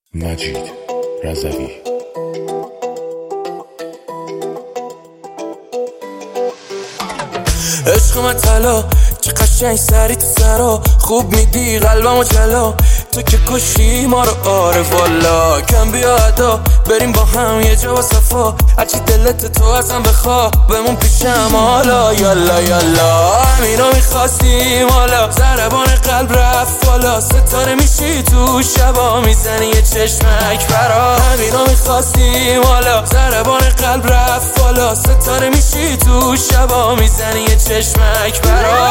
مجید رضوی. عشق من طلا چه قشنگ سری تو سرا، خوب میدی قلبمو جلا، تو که کشی ما رو. آره والا کم بیا ادا بریم با هم یه جا با صفا، هرچی دلت تو ازم بخوا بمون پیشم حالا. یالا یالا همینو میخواستیم حالا، ضربان قلب رفت بالا، ستاره میشی تو شبا میزنی یه چشمک برا. همینو میخواستیم حالا، ضربان قلب رفت بالا، ستاره میشی تو شبا میزنی یه چشمک برا.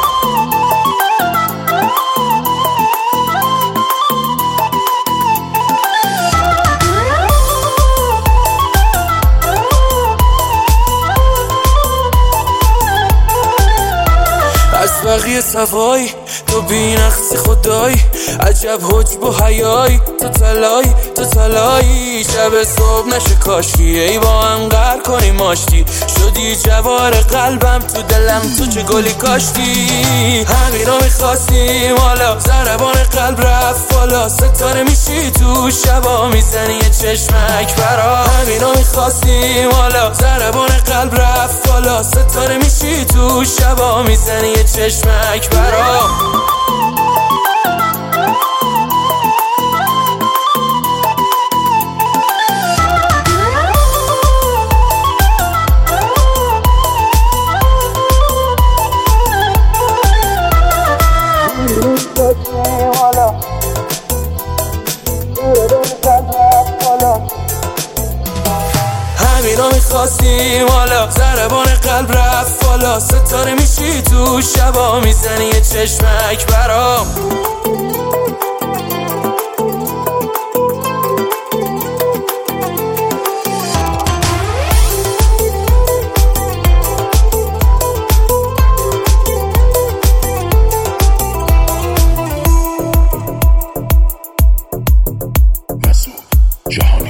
از بقیه صفایی تو بی‌نقصی خدایی، عجب حجب و حیایی، تو طلایی شب صبح نشه کاشی، ای با هم قهر کنی ماشتی، شدی جوار قلبم تو دلم تو چه گلی کاشتی. همینو میخواستیم حالا، ضربان قلب رفت بالا، ستاره میشی تو شبا میزنی یه چشمک برا. همینو میخواستیم حالا، ضربان قلب رفت بالا، ستاره میشی تو شبا میزنی یه چشمک برا. همینو میخواستیم حالا، ضربان قلب رفت بالا، ستاره میشی تو شبا میزنی یه چشمک برام. مسعود جهان.